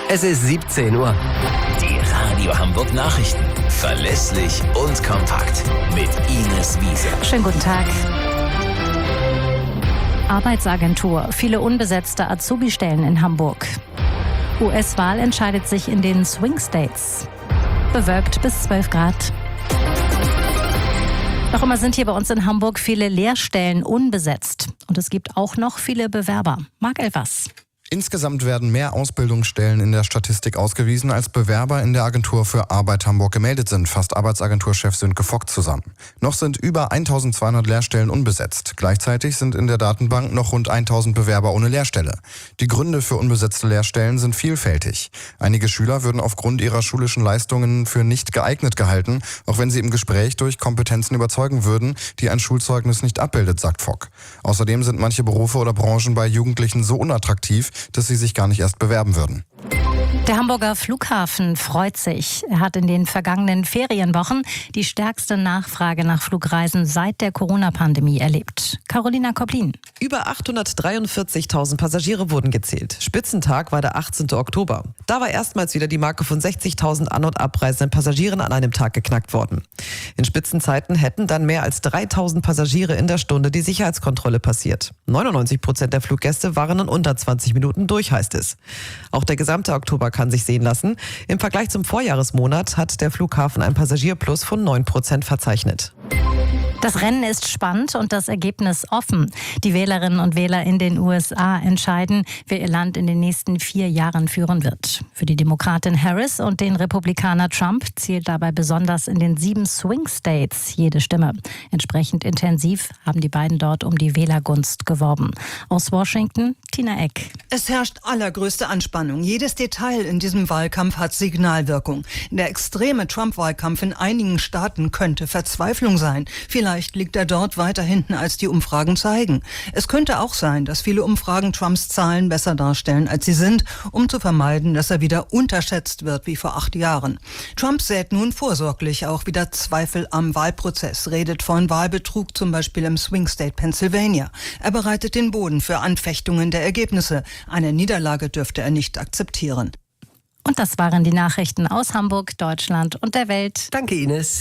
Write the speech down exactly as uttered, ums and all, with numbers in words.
Es ist siebzehn Uhr. Die Radio Hamburg Nachrichten. Verlässlich und kompakt. Mit Ines Wiese. Schönen guten Tag. Arbeitsagentur. Viele unbesetzte Azubi-Stellen in Hamburg. U S-Wahl entscheidet sich in den Swing States. Bewölkt bis zwölf Grad. Noch immer sind hier bei uns in Hamburg viele Lehrstellen unbesetzt. Und es gibt auch noch viele Bewerber. Marc Elvers. Insgesamt werden mehr Ausbildungsstellen in der Statistik ausgewiesen, als Bewerber in der Agentur für Arbeit Hamburg gemeldet sind, fasst Arbeitsagenturchef Sönke Vogt zusammen. Noch sind über eintausendzweihundert Lehrstellen unbesetzt. Gleichzeitig sind in der Datenbank noch rund tausend Bewerber ohne Lehrstelle. Die Gründe für unbesetzte Lehrstellen sind vielfältig. Einige Schüler würden aufgrund ihrer schulischen Leistungen für nicht geeignet gehalten, auch wenn sie im Gespräch durch Kompetenzen überzeugen würden, die ein Schulzeugnis nicht abbildet, sagt Vogt. Außerdem sind manche Berufe oder Branchen bei Jugendlichen so unattraktiv, dass sie sich gar nicht erst bewerben würden. Der Hamburger Flughafen freut sich. Er hat in den vergangenen Ferienwochen die stärkste Nachfrage nach Flugreisen seit der Corona-Pandemie erlebt. Carolina Koplin. Über achthundertdreiundvierzigtausend Passagiere wurden gezählt. Spitzentag war der achtzehnte Oktober. Da war erstmals wieder die Marke von sechzigtausend an- und abreisenden Passagieren an einem Tag geknackt worden. In Spitzenzeiten hätten dann mehr als dreitausend Passagiere in der Stunde die Sicherheitskontrolle passiert. neunundneunzig Prozent der Fluggäste waren in unter zwanzig Minuten durch, heißt es. Auch der gesamte Oktober kann sich sehen lassen. Im Vergleich zum Vorjahresmonat hat der Flughafen ein Passagierplus von neun Prozent verzeichnet. Das Rennen ist spannend und das Ergebnis offen. Die Wählerinnen und Wähler in den U S A entscheiden, wer ihr Land in den nächsten vier Jahren führen wird. Für die Demokratin Harris und den Republikaner Trump zählt dabei besonders in den sieben Swing States jede Stimme. Entsprechend intensiv haben die beiden dort um die Wählergunst geworben. Aus Washington, Tina Eck. Es herrscht allergrößte Anspannung. Jedes Detail in diesem Wahlkampf hat Signalwirkung. Der extreme Trump-Wahlkampf in einigen Staaten könnte Verzweiflung sein. Vielleicht liegt er dort weiter hinten, als die Umfragen zeigen. Es könnte auch sein, dass viele Umfragen Trumps Zahlen besser darstellen, als sie sind, um zu vermeiden, dass er wieder unterschätzt wird wie vor acht Jahren. Trump sät nun vorsorglich auch wieder Zweifel am Wahlprozess, redet von Wahlbetrug zum Beispiel im Swing State Pennsylvania. Er bereitet den Boden für Anfechtungen der Ergebnisse. Eine Niederlage dürfte er nicht akzeptieren. Und das waren die Nachrichten aus Hamburg, Deutschland und der Welt. Danke, Ines.